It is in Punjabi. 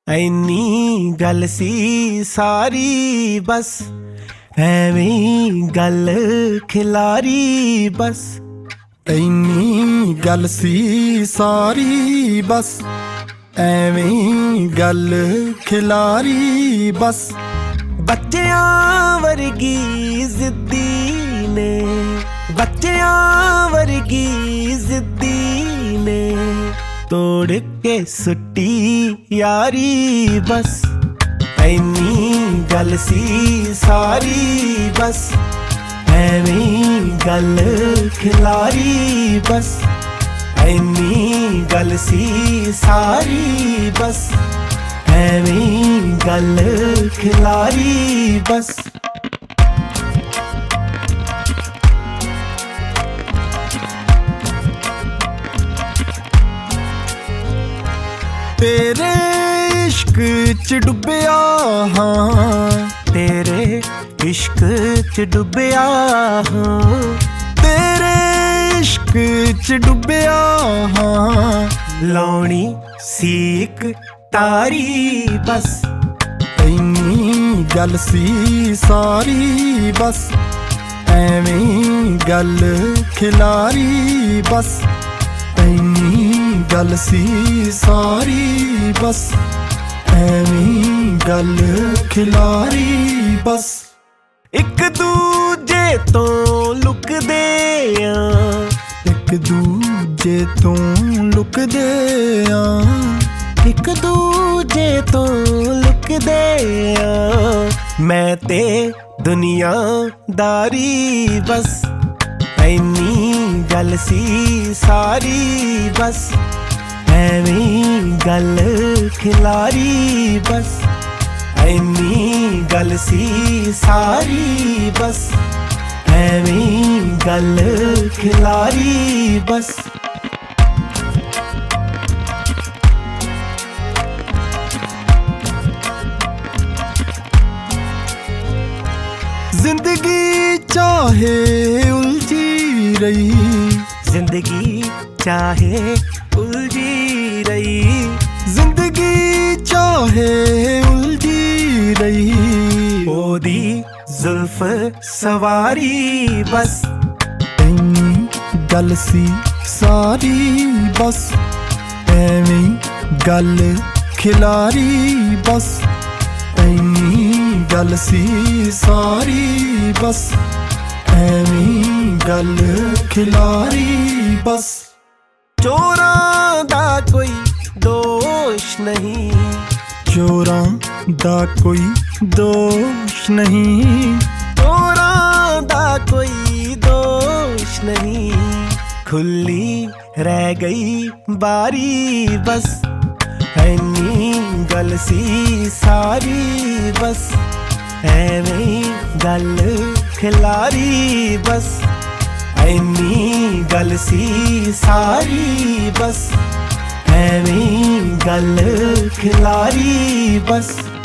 ਐਨੀ ਗੱਲ ਸੀ ਸਾਰੀ ਬਸ ਐਵੇਂ ਗੱਲ ਖਿਲਾਰੀ ਬਸ। ਐਨੀ ਗੱਲ ਸੀ ਸਾਰੀ ਬਸ ਐਵੇਂ ਗੱਲ ਖਿਲਾਰੀ ਬਸ। ਬੱਚਿਆਂ ਵਰਗੀ ਜ਼ਿੱਦੀ ਨੇ, ਬੱਚਿਆਂ ਵਰਗੀ ਜ਼ਿੱਦੀ ਨੇ, ਤੋੜ ਕੇ ਸੁੱਟੀ ਯਾਰੀ ਬਸ। ਐਨੀ ਗੱਲ ਸੀ ਸਾਰੀ ਬਸ ਐਵੇਂ ਗੱਲ ਖਿਲਾਰੀ ਬਸ। ਐਨੀ ਗੱਲ ਸੀ ਸਾਰੀ ਬਸ ਐਵੇਂ ਗੱਲ ਖਿਲਾਰੀ ਬਸ। ਤੇਰੇ ਇਸ਼ਕ ਚ ਡੁੱਬਿਆ ਹਾਂ, ਤੇਰੇ ਇਸ਼ਕ ਚ ਡੁੱਬਿਆ ਹਾਂ, ਤੇਰੇ ਇਸ਼ਕ ਚ ਡੁੱਬਿਆ ਹਾਂ। ਲਾਉਣੀ ਸੀ ਇੱਕ ਤਾਰੀ ਬਸ। ਐਨੀ ਗੱਲ ਸੀ ਸਾਰੀ ਬਸ ਐਵੇਂ ਗੱਲ ਖਿਲਾਰੀ ਬਸ। ਐਨੀ ਗੱਲ ਸੀ ਸਾਰੀ ਬਸ ਐਵੇਂ ਗੱਲ ਖਿਲਾਰੀ ਬਸ। ਇੱਕ ਦੂਜੇ ਤੋਂ ਲੁਕਦੇ ਆਂ, ਇੱਕ ਦੂਜੇ ਤੋਂ ਲੁਕਦੇ ਆਂ, ਇੱਕ ਦੂਜੇ ਤੋਂ ਲੁਕਦੇ ਆਂ। ਮੈਂ ਤੇ ਦੁਨੀਆਦਾਰੀ ਬਸ। ਐਨੀ ਗੱਲ ਸੀ ਸਾਰੀ ਬਸ ਐਵੇਂ ਗੱਲ ਖਿਲਾਰੀ ਬਸ। ਐਨੀ ਗੱਲ ਸੀ ਸਾਰੀ ਬਸ ਐਵੇਂ ਗੱਲ ਖਿਲਾਰੀ ਬਸ। ਜ਼ਿੰਦਗੀ ਚਾਹੇ ਉਲਝੀ ਰਹੀ, ਜ਼ਿੰਦਗੀ ਚਾਹੇ ਉਲਝੀ ਰਹੀ, ਜ਼ਿੰਦਗੀ ਚਾਹੇ ਉਲਝੀ ਰਹੀ। ਉਹਦੀ ਜ਼ੁਲਫ ਸਵਾਰੀ ਬਸ। ਐਨੀ ਗੱਲ ਸੀ ਸਾਰੀ ਬਸ ਐਵੇਂ ਗੱਲ ਖਿਲਾਰੀ ਬਸ। ਐਨੀ ਗੱਲ ਸੀ ਸਾਰੀ ਬਸ ਐਵੇਂ ਗੱਲ ਖਿਲਾਰੀ ਬਸ। ਚੋਰਾਂ ਦਾ ਕੋਈ ਦੋਸ਼ ਨਹੀਂ, ਚੋਰਾਂ ਦਾ ਕੋਈ ਦੋਸ਼ ਨਹੀਂ, ਚੋਰਾਂ ਦਾ ਕੋਈ ਦੋਸ਼ ਨਹੀਂ। ਖੁੱਲੀ ਰਹਿ ਗਈ ਬਾਰੀ ਬਸ। ਐਨੀ ਗੱਲ ਸੀ ਸਾਰੀ ਬਸ ਐਵੇਂ ਗੱਲ ਖਿਲਾਰੀ ਬਸ। ਐਨੀ ਗੱਲ ਸੀ ਸਾਰੀ ਬਸ ਐਵੇਂ ਗੱਲ ਖਿਲਾਰੀ ਬਸ।